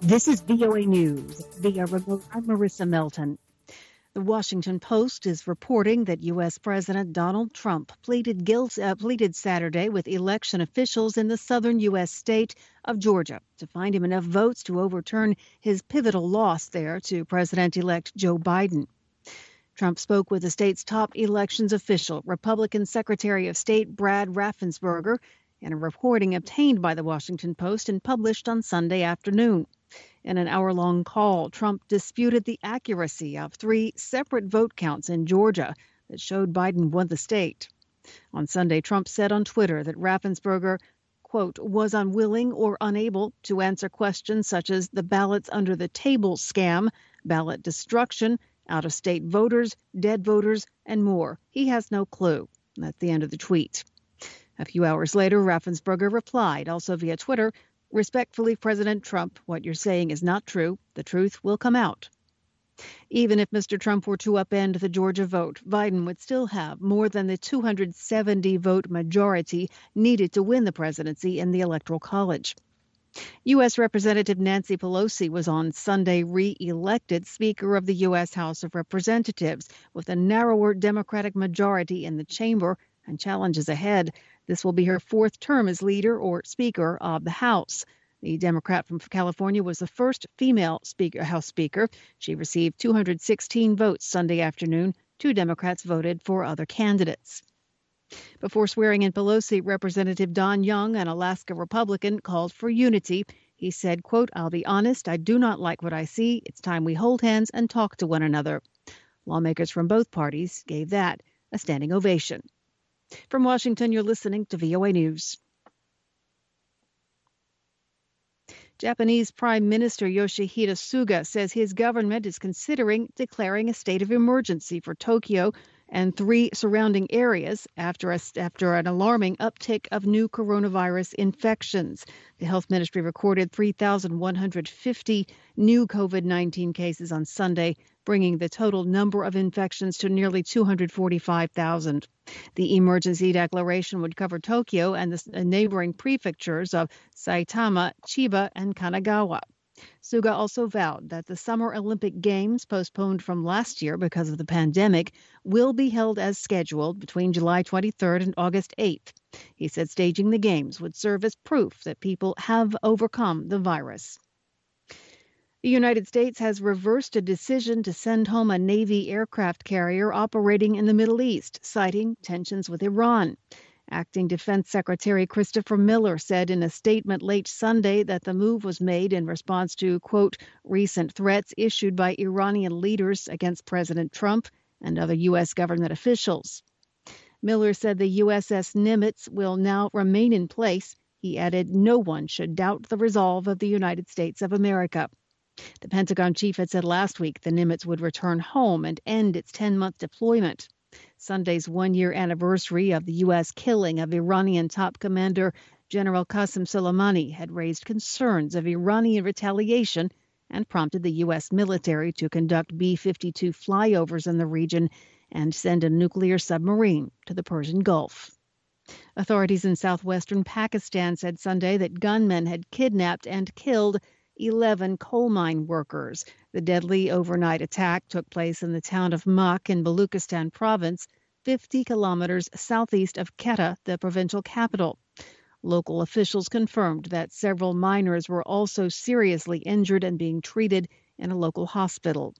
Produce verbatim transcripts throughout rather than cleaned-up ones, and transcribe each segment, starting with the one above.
This is V O A News. Via remote, I'm Marissa Melton. The Washington Post is reporting that U S. President Donald Trump pleaded guilt, uh, pleaded Saturday with election officials in the southern U S state of Georgia to find him enough votes to overturn his pivotal loss there to President-elect Joe Biden. Trump spoke with the state's top elections official, Republican Secretary of State Brad Raffensperger, in a reporting obtained by the Washington Post and published on Sunday afternoon. In an hour-long call, Trump disputed the accuracy of three separate vote counts in Georgia that showed Biden won the state. On Sunday, Trump said on Twitter that Raffensperger, quote, was unwilling or unable to answer questions such as the ballots under the table scam, ballot destruction, out-of-state voters, dead voters, and more. He has no clue. That's the end of the tweet. A few hours later, Raffensperger replied, also via Twitter, respectfully, President Trump, what you're saying is not true. The truth will come out. Even if Mister Trump were to upend the Georgia vote, Biden would still have more than the two hundred seventy vote majority needed to win the presidency in the Electoral College. U S. Representative Nancy Pelosi was on Sunday re-elected Speaker of the U S. House of Representatives with a narrower Democratic majority in the chamber and challenges ahead. This will be her fourth term as leader or Speaker of the House. The Democrat from California was the first female speaker, House Speaker. She received two hundred sixteen votes Sunday afternoon. Two Democrats voted for other candidates. Before swearing in Pelosi, Representative Don Young, an Alaska Republican, called for unity. He said, quote, I'll be honest, I do not like what I see. It's time we hold hands and talk to one another. Lawmakers from both parties gave that a standing ovation. From Washington, you're listening to V O A News. Japanese Prime Minister Yoshihide Suga says his government is considering declaring a state of emergency for Tokyo and three surrounding areas after, a, after an alarming uptick of new coronavirus infections. The health ministry recorded three thousand one hundred fifty new COVID nineteen cases on Sunday, bringing the total number of infections to nearly two hundred forty-five thousand. The emergency declaration would cover Tokyo and the neighboring prefectures of Saitama, Chiba, and Kanagawa. Suga also vowed that the Summer Olympic Games, postponed from last year because of the pandemic, will be held as scheduled between July twenty-third and August eighth. He said staging the Games would serve as proof that people have overcome the virus. The United States has reversed a decision to send home a Navy aircraft carrier operating in the Middle East, citing tensions with Iran. Acting Defense Secretary Christopher Miller said in a statement late Sunday that the move was made in response to, quote, recent threats issued by Iranian leaders against President Trump and other U S government officials. Miller said the U S S Nimitz will now remain in place. He added, no one should doubt the resolve of the United States of America. The Pentagon chief had said last week the Nimitz would return home and end its ten-month deployment. Sunday's one-year anniversary of the U S killing of Iranian top commander General Qasem Soleimani had raised concerns of Iranian retaliation and prompted the U S military to conduct B fifty-two flyovers in the region and send a nuclear submarine to the Persian Gulf. Authorities in southwestern Pakistan said Sunday that gunmen had kidnapped and killed eleven coal mine workers. The deadly overnight attack took place in the town of Mak in Baluchistan province, fifty kilometers southeast of Quetta, the provincial capital. Local officials confirmed that several miners were also seriously injured and being treated in a local hospital.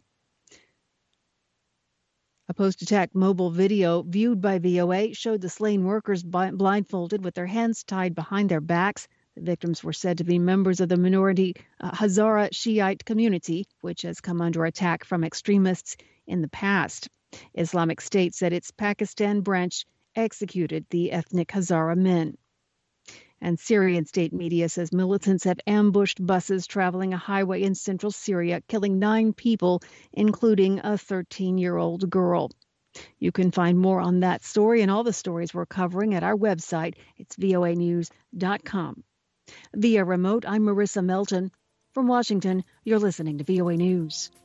A post-attack mobile video viewed by V O A showed the slain workers blindfolded with their hands tied behind their backs. The victims were said to be members of the minority uh, Hazara Shiite community, which has come under attack from extremists in the past. Islamic State said its Pakistan branch executed the ethnic Hazara men. And Syrian state media says militants have ambushed buses traveling a highway in central Syria, killing nine people, including a thirteen-year-old girl. You can find more on that story and all the stories we're covering at our website. It's V O A news dot com. Via remote, I'm Marissa Melton. From Washington, you're listening to V O A News.